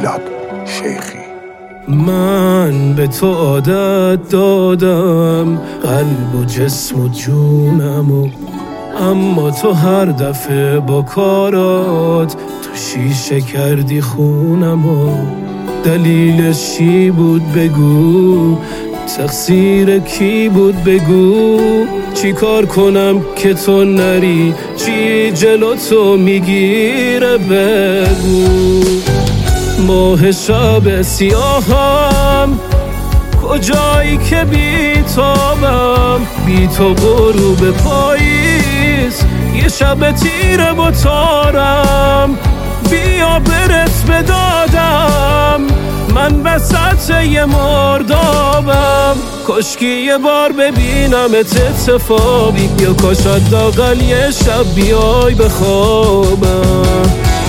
میلاد شیخی. من به تو عادت دادم، قلب و جسم و جونمو، اما تو هر دفعه با کارات تو شیشه کردی خونمو. دلیلش چی بود بگو، تقصیر کی بود بگو، چی کار کنم که تو نری، چی جلو تو میگیره بگو. ماه شب سیاهم، کجایی که بی تابم، بی تو غروب پاییز، یه شب تیره با تارم، بیا برس بدادم، من وسط یه مردابم. کاشکی یه بار ببینمت اتفاقی، یا کاش حداقل یه شب بیای بخوابم.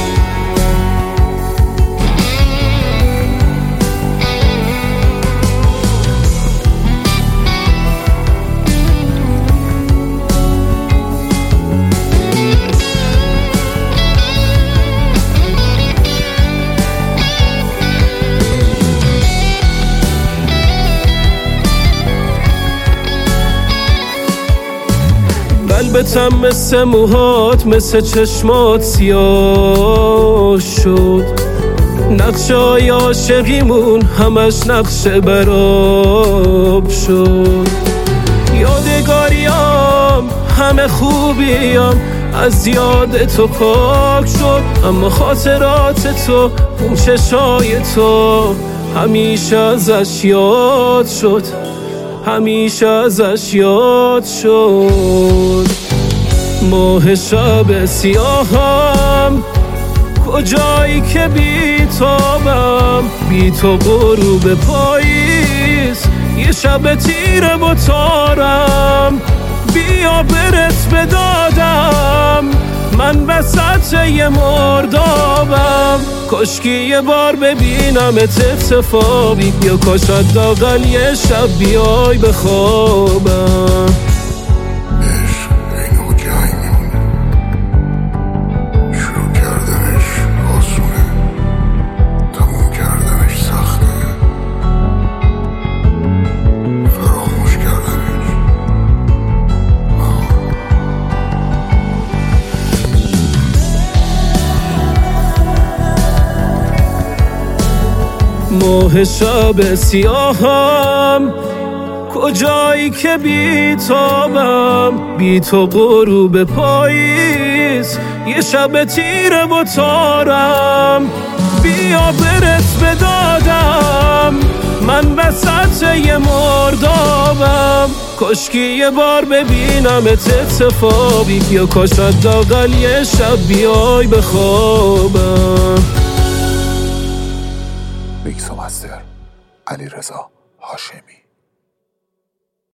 قلبتم مثل موهات، مثل چشمات سیاه شد، نقشای عاشقیمون همش نقش براب شد. یادگاریام همه خوبیام از یاد تو پاک شد، اما خاطرات تو اون چشای تو همیشه ازش یاد شد، همیشه ازش یاد شد. ماه شب سیاهم، کجایی که بی تابم، بی تو غروب پاییز، یه شب تیره با تارم، بیا برس بدادم، من وسط یه مردابم. کاشکی یه بار ببینمت اتفاقی، یا کاش حداقل یه شب بیای بخوابم. عشق اینو جنگ میمونه، شروع کردنش آسونه، تموم کردنش سخته، فراموش کردنش ماه شب سیاهم، کجایی که بی تابم، بی تو غروب پاییز، یه شب تیره با تارم، بیا برس بدادم، من وسط یه مردابم. کاشکی یه بار ببینمت اتفاقی، یا کاش حداقل یه شب بیای بخوابم. میکس و مستر علیرضا هاشمی.